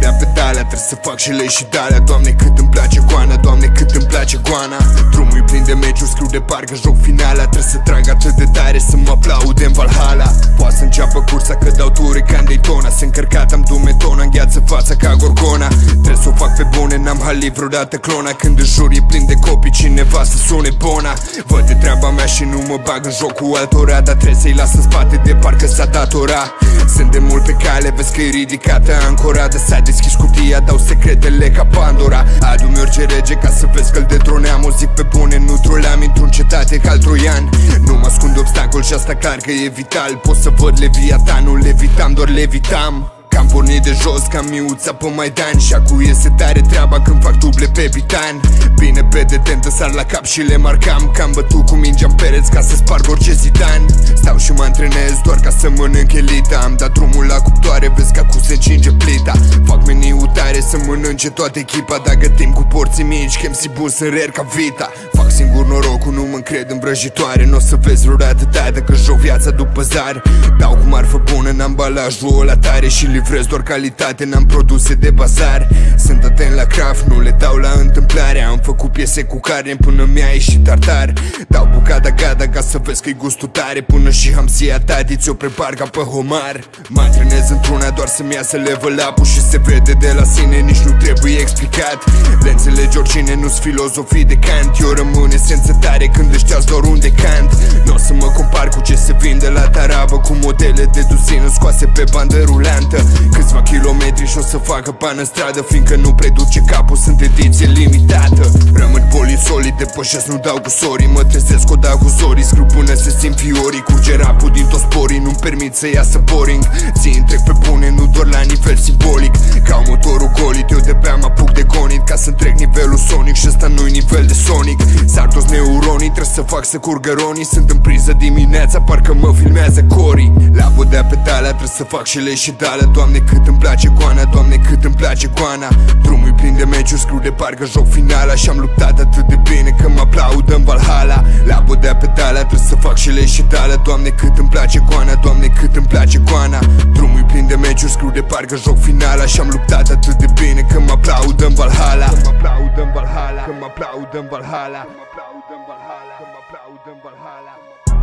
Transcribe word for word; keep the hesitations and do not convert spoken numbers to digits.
dea pedalea, trebuie să fac și lei și dalea. Doamne, cât îmi place goana, Doamne, cât îmi place goana. Drumul-i plin de meciuri, scriu de parcă joc finala. Trebuie să trag atât de tare să mă aplaude în Valhalla. Poate să înceapă cursa că dau turi ca în Daytona. Sunt încărcat, am dumetona, îngheață fața ca Gorgona. Trebuie să o fac pe bune, n-am halit vreodată clona. Când în jur e plin de copii, cineva să sune bona. Văd de treaba mea și nu mă bag în joc cu altora, dar trebuie să-i las în spate de parcă s-a datora. Sunt de mult pe cale, vezi că e ridicată ancora. De s-a deschis cutia, dau secretele ca Pandora. Adu-mi orice rege ca să vezi că-l detroneam. O zic pe bune, nu troleam, intru în cetate ca-l troian. Nu mă ascund obstacol și asta clar că e vital. Pot să văd Leviatanul, levitam, doar levitam. Că-am pornit de jos ca miuța pe Maidan. Și acu iese tare treaba când fac duble pe Bitan. Bine pe detentă sar la cap și le marcam. Că am bătut cu mingea în pereți ca să sparg orice Zidane. Stau și mă antrenez doar ca să mănânc elita. Am dat drumul la cuptoare, vezi că acu se încinge plita. Fac meniu tare să mănânce toată echipa. Dar gătim cu porții mici, chem si bun, sunt rare ca Vita. Fac singur norocul, nu mă încred în vrăjitoare. N-o să vezi vreodată tată că joc viața după zar. Dau cu marfă bună în ambalajul ăla tare și livrez doar calitate, n-am produse de bazar. Sunt atent la craft, nu le dau la întâmplare. Am făcut piese cu carne până mi-a ieșit tartar. Dau bucata gata ca să vezi că-i gustul tare. Până și hamsia tati ți-o prepar ca pe homar. Mă antrenez într-una doar să-mi iasă level up-ul și se vede de la sine, nici nu trebuie explicat. Le înțelegi oricine, nu-s filozofii de Kant. Eu rămân esență tare când ăștia-s doar un decant. N-o să mă compar cu ce se vinde la tarabă, cu modele de duzină scoase pe bandă rulantă. Câțiva kilometri și o să facă pan în stradă, fiindcă nu preduce capul, sunt ediție limitată. Rămân polisolid, depășesc, nu dau cu sorii. Mă trezesc o dau cu zorii, scriu până se simt fiorii. Curge rapul din toți porii, nu-mi permit să iasă boring. Ții întreg pe bune, nu doar la nivel simbolic. Ca motorul golit, eu de-abia mă apuc de gonit. Ca să întreg nivelul sonic și ăsta nu-i nivel de Sonic. Sar toți neuronii, trebuie să fac să curgă ronii. Sunt în priză dimineața, parcă mă filmează corii. La bodea pedalea, trebuie să fac și lei și dalea. Doamne, cât îmi place goana, Doamne, cât îmi place goana. Drumul-i plin de meciuri, scriu de parcă joc finala. Și-am luptat atât de bine că mă aplaudă în Valhalla. La bodea pedalea, trebuie să fac și lei și dalea. Doamne, cât îmi place goana, Doamne, cât îmi place goana. Drumul-i plin de meciuri, scriu de parcă joc finala. Și-am luptat atât de bine că mă aplaudă în Valhalla. Că mă aplaudă în Valhalla, că mă aplaudă în Valhalla, că mă aplaudă în Valhalla, că mă aplaudă în Valhalla.